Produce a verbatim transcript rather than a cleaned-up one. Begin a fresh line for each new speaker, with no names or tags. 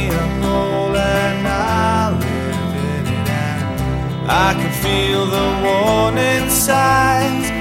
me a hole and I live in it. And I can feel the warning signs